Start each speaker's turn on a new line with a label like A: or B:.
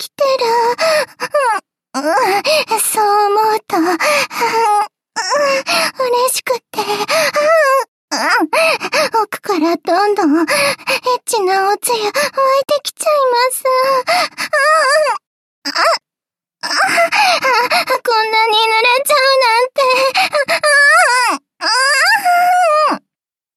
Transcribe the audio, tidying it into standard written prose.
A: きてる。そう思うと、嬉しくて、奥からどんどんエッチなおつゆ湧いてきちゃいます。